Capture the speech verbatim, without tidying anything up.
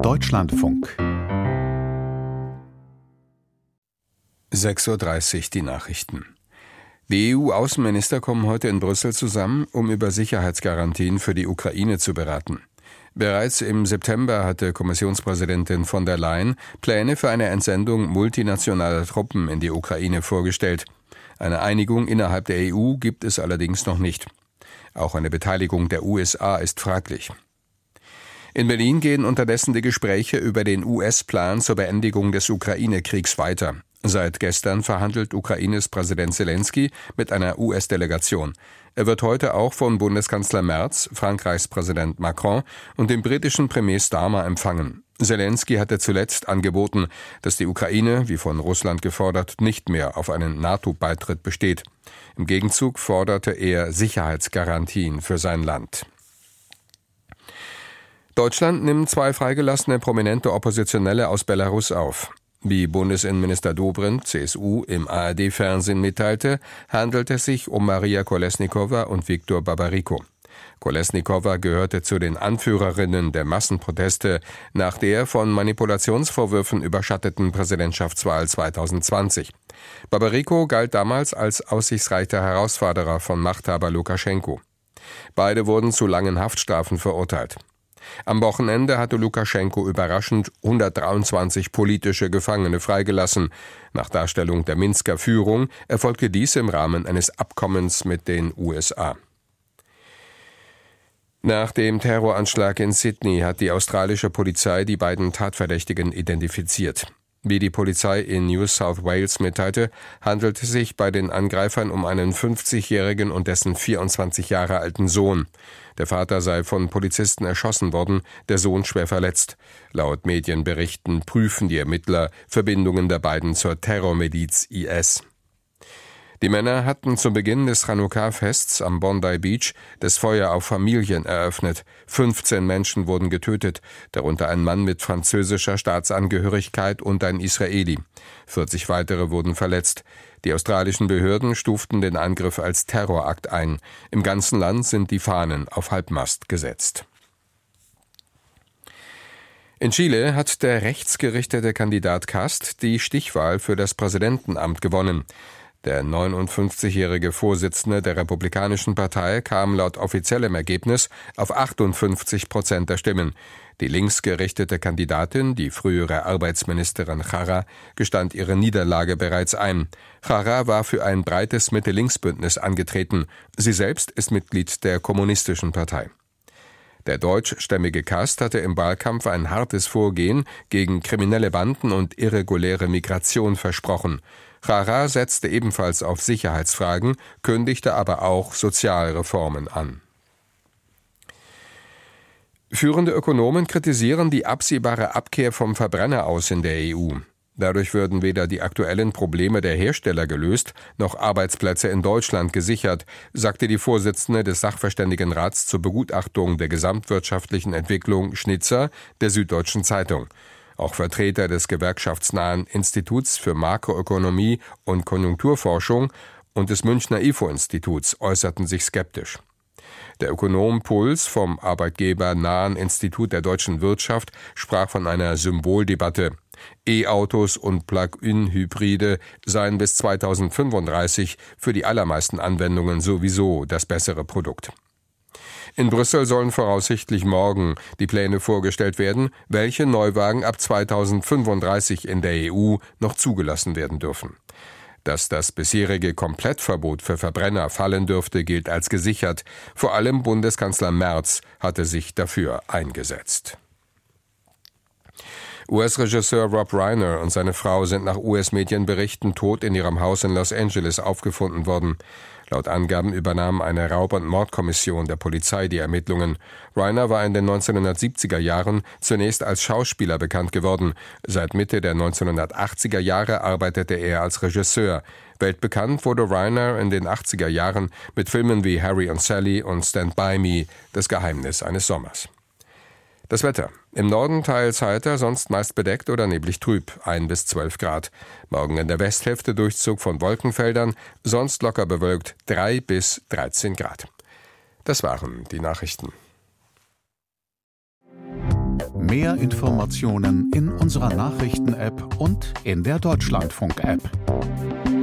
Deutschlandfunk. sechs Uhr dreißig, die Nachrichten. Die E U-Außenminister kommen heute in Brüssel zusammen, um über Sicherheitsgarantien für die Ukraine zu beraten. Bereits im September hatte Kommissionspräsidentin von der Leyen Pläne für eine Entsendung multinationaler Truppen in die Ukraine vorgestellt. Eine Einigung innerhalb der E U gibt es allerdings noch nicht. Auch eine Beteiligung der U S A ist fraglich. In Berlin gehen unterdessen die Gespräche über den U S-Plan zur Beendigung des Ukraine-Kriegs weiter. Seit gestern verhandelt Ukraines Präsident Selenskyj mit einer U S-Delegation. Er wird heute auch von Bundeskanzler Merz, Frankreichs Präsident Macron und dem britischen Premier Starmer empfangen. Selenskyj hatte zuletzt angeboten, dass die Ukraine, wie von Russland gefordert, nicht mehr auf einen NATO-Beitritt besteht. Im Gegenzug forderte er Sicherheitsgarantien für sein Land. Deutschland nimmt zwei freigelassene prominente Oppositionelle aus Belarus auf. Wie Bundesinnenminister Dobrindt, C S U, im A R D-Fernsehen mitteilte, handelt es sich um Maria Kolesnikova und Viktor Babariko. Kolesnikova gehörte zu den Anführerinnen der Massenproteste nach der von Manipulationsvorwürfen überschatteten Präsidentschaftswahl zwanzig zwanzig. Babariko galt damals als aussichtsreicher Herausforderer von Machthaber Lukaschenko. Beide wurden zu langen Haftstrafen verurteilt. Am Wochenende hatte Lukaschenko überraschend hundertdreiundzwanzig politische Gefangene freigelassen. Nach Darstellung der Minsker Führung erfolgte dies im Rahmen eines Abkommens mit den U S A. Nach dem Terroranschlag in Sydney hat die australische Polizei die beiden Tatverdächtigen identifiziert. Wie die Polizei in New South Wales mitteilte, handelt es sich bei den Angreifern um einen fünfzigjährigen und dessen vierundzwanzig Jahre alten Sohn. Der Vater sei von Polizisten erschossen worden, der Sohn schwer verletzt. Laut Medienberichten prüfen die Ermittler Verbindungen der beiden zur Terrormiliz I S. Die Männer hatten zu Beginn des Chanukka-Fests am Bondi Beach das Feuer auf Familien eröffnet. fünfzehn Menschen wurden getötet, darunter ein Mann mit französischer Staatsangehörigkeit und ein Israeli. vierzig weitere wurden verletzt. Die australischen Behörden stuften den Angriff als Terrorakt ein. Im ganzen Land sind die Fahnen auf Halbmast gesetzt. In Chile hat der rechtsgerichtete Kandidat Kast die Stichwahl für das Präsidentenamt gewonnen. Der neunundfünfzigjährige Vorsitzende der Republikanischen Partei kam laut offiziellem Ergebnis auf achtundfünfzig Prozent der Stimmen. Die linksgerichtete Kandidatin, die frühere Arbeitsministerin Jara, gestand ihre Niederlage bereits ein. Jara war für ein breites Mitte-Links-Bündnis angetreten. Sie selbst ist Mitglied der Kommunistischen Partei. Der deutschstämmige Kast hatte im Wahlkampf ein hartes Vorgehen gegen kriminelle Banden und irreguläre Migration versprochen. Jara setzte ebenfalls auf Sicherheitsfragen, kündigte aber auch Sozialreformen an. Führende Ökonomen kritisieren die absehbare Abkehr vom Verbrenner aus in der E U. Dadurch würden weder die aktuellen Probleme der Hersteller gelöst, noch Arbeitsplätze in Deutschland gesichert, sagte die Vorsitzende des Sachverständigenrats zur Begutachtung der gesamtwirtschaftlichen Entwicklung Schnitzer der Süddeutschen Zeitung. Auch Vertreter des gewerkschaftsnahen Instituts für Makroökonomie und Konjunkturforschung und des Münchner I F O-Instituts äußerten sich skeptisch. Der Ökonom Puls vom arbeitgebernahen Institut der deutschen Wirtschaft sprach von einer Symboldebatte. E-Autos und Plug-in-Hybride seien bis zweitausendfünfunddreißig für die allermeisten Anwendungen sowieso das bessere Produkt. In Brüssel sollen voraussichtlich morgen die Pläne vorgestellt werden, welche Neuwagen ab zweitausendfünfunddreißig in der E U noch zugelassen werden dürfen. Dass das bisherige Komplettverbot für Verbrenner fallen dürfte, gilt als gesichert. Vor allem Bundeskanzler Merz hatte sich dafür eingesetzt. U S-Regisseur Rob Reiner und seine Frau sind nach U S-Medienberichten tot in ihrem Haus in Los Angeles aufgefunden worden. Laut Angaben übernahm eine Raub- und Mordkommission der Polizei die Ermittlungen. Reiner war in den neunzehnhundertsiebziger Jahren zunächst als Schauspieler bekannt geworden. Seit Mitte der neunzehnhundertachtziger Jahre arbeitete er als Regisseur. Weltbekannt wurde Reiner in den achtziger Jahren mit Filmen wie Harry und Sally und Stand By Me, das Geheimnis eines Sommers. Das Wetter. Im Norden teils heiter, sonst meist bedeckt oder neblig trüb, ein bis zwölf Grad. Morgen in der Westhälfte Durchzug von Wolkenfeldern, sonst locker bewölkt, drei bis dreizehn Grad. Das waren die Nachrichten. Mehr Informationen in unserer Nachrichten-App und in der Deutschlandfunk-App.